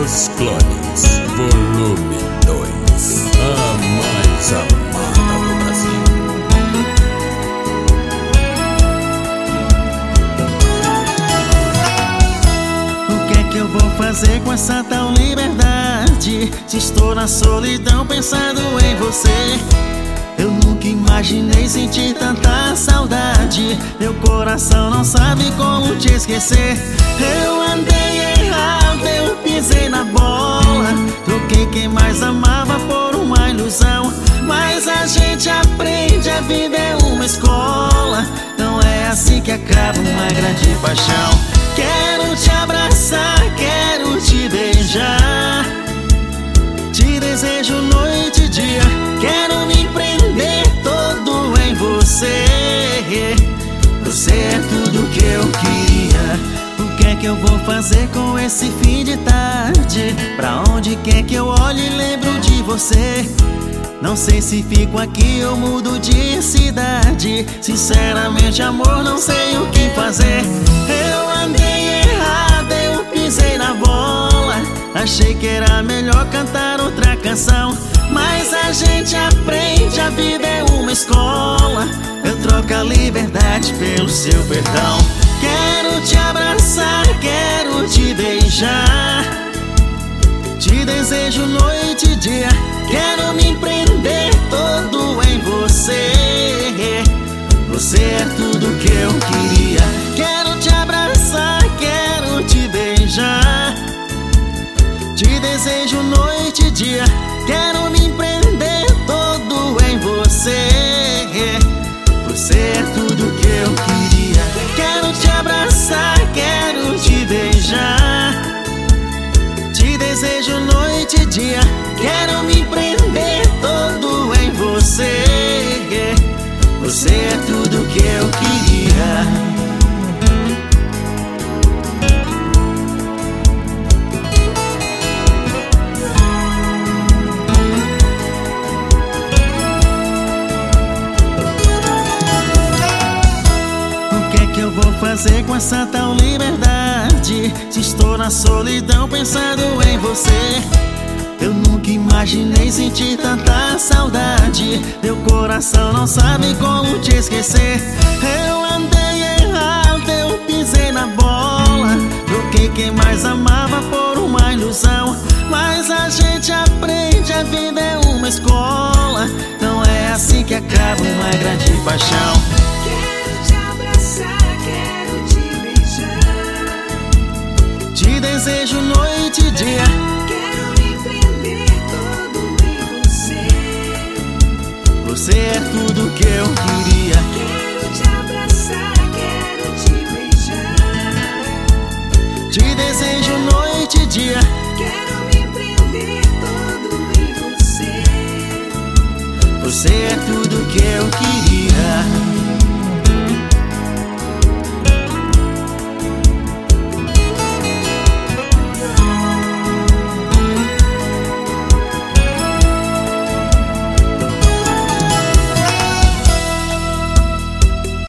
Lucas Clones, volume 2, a mais amada do Brasil. O que é que eu vou fazer com essa tal liberdade? Se estou na solidão pensando em você. Eu nunca imaginei sentir tanta saudade. Meu coração não sabe como te esquecer. Eu andei errado, eu pisei na bola. Troquei quem mais amava por uma ilusão. Mas a gente aprende, a vida é uma escola. Não é assim que acaba uma grande paixão. Quero te abraçar, quero te beijar. Te desejo noite e dia. Quero me prender todo em você. Você é tudo que eu queria. O que é que eu vou fazer com esse fim de tarde? Pra onde quer que eu olhe lembro de você. Não sei se fico aqui ou mudo de cidade. Sinceramente, amor, não sei o que fazer. Eu andei errado, eu pisei na bola. Achei que era melhor cantar outra canção. Mas a gente aprende, a vida é uma escola. Eu troco a liberdade pelo seu perdão. Quero te abraçar, quero te beijar. Te desejo noite e dia. Quero me prender todo em você. Você é tudo que eu queria. Quero te abraçar, quero te beijar. Te desejo noite e dia. Quero me prender todo em você. Você é tudo que eu queria. Quero te abraçar, quero te beijar. Te desejo noite e dia. Quero me prender todo em você. Você é tudo que eu queria. Eu vou fazer com essa tal liberdade? Se estou na solidão pensando em você. Eu nunca imaginei sentir tanta saudade. Meu coração não sabe como te esquecer. Eu andei errado, eu pisei na bola. Troquei quem mais amava por uma ilusão. Mas a gente aprende, a vida é uma escola. Não é assim que acaba uma grande paixão. Te desejo noite e dia. Quero me prender todo em você. Você é tudo que eu queria. Quero te abraçar, quero te beijar. Te desejo noite e dia. Quero me prender todo em você. Você é tudo que eu queria.